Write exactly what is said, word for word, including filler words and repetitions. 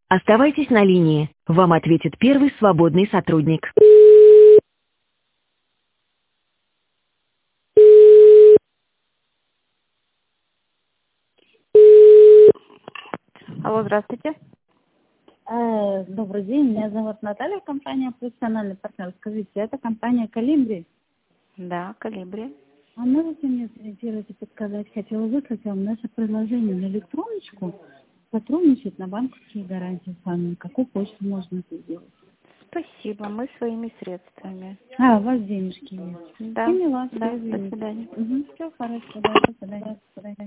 Оставайтесь на линии. Вам ответит первый свободный сотрудник. Алло, здравствуйте. Э, Добрый день, меня зовут Наталья, компания «Профессиональный партнер». Скажите, это компания «Калибри». Да, Калибри. А можете мне сориентировать и подсказать? Хотела выслать вам наше предложение на электроночку, сотрудничать на банковские гарантии с вами. Какую почту можно это сделать? Спасибо, мы своими средствами. А, у вас денежки есть. Да, Поняла, да, все, до извините. свидания. Угу, все хорошо, да, до свидания. До свидания.